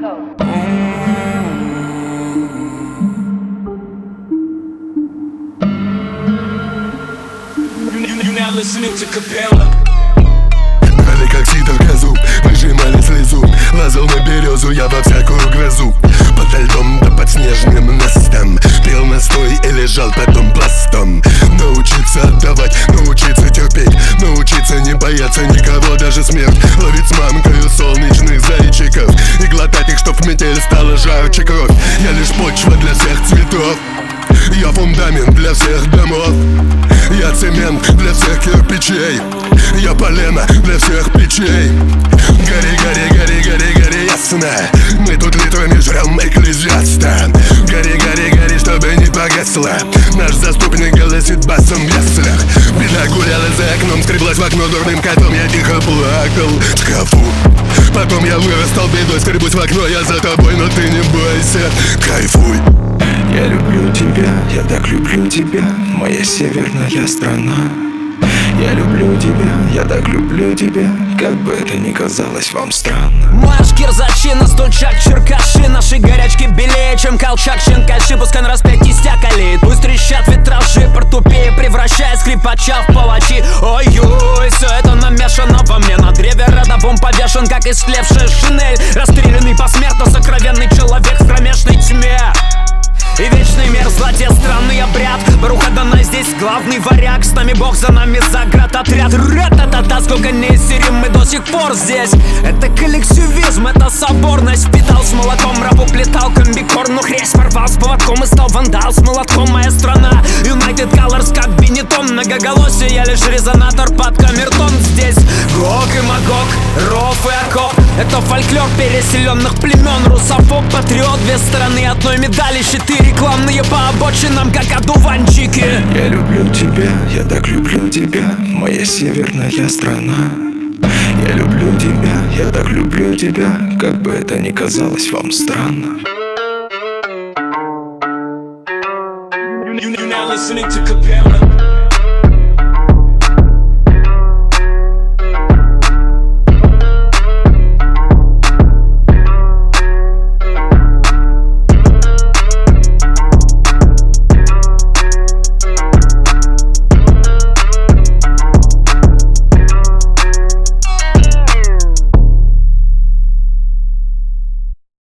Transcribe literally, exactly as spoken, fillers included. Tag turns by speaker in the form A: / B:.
A: Брали как сито в газу, выжимали слезу, лазал на березу я во всякую грозу. Подо льдом да под снежным настом пил настой и лежал потом пластом. Научиться отдавать, научиться терпеть, научиться не бояться никого, даже смерть. Ловить с мамкою солнечных зайчиков и глотать их, чтоб в метель стала жарче кровь. Я лишь почва для всех цветов, я фундамент для всех домов, я цемент для всех кирпичей, я полено для всех печей. Гори, гори, гори, гори, гори, ясно, мы тут литрами жрем экклезиаста. Гори, гори, гори, чтобы не погасло, наш заступник голосит басом в яслях. Беда гуляла за окном, скреблась в окно дурным котом, я тихо плакал в шкафу. Потом я вырастал бедой, скребусь в окно, я за тобой, но ты не бойся, кайфуй.
B: Я люблю тебя, я так люблю тебя, моя северная страна. Я люблю тебя, я так люблю тебя, как бы это ни казалось вам странно.
C: Марш кирзачина, стульчак, черкаши, наши горячки белее, чем колчак, щенкаши. Пускай на распятии стяг олеет, пусть трещат витражи, портупеи, превращая скрипача в палачи. Ой-ой, все это намешано во мне, на древе родовом повешен, как истлевшая шинель. Расстрелянный посмертно, сокровенный человек в кромешной тьме. И вечный мир, злате, странный обряд. Баруха Данай здесь главный варяг. С нами Бог, за нами заградотряд. Ра-та-та-та, сколько не серим, мы до сих пор здесь. Это коллективизм, это соборность. Впитал с молоком, рабу плетал комбикорн. Ну хресь порвал с поводком и стал вандал с молотком. Моя страна, United Colors, как Бенетон. Многоголосие, я лишь резонатор под камертон. Здесь Гог и Магог, ров и окоп. Это фольклор переселенных племен. Русофоб, патриот, две стороны одной медали. Щиты рекламные по обочинам, как одуванчики.
B: Я люблю тебя, я так люблю тебя, моя северная страна. Я люблю тебя, я так люблю тебя, как бы это ни казалось вам странно.
C: You're now listening to Capella.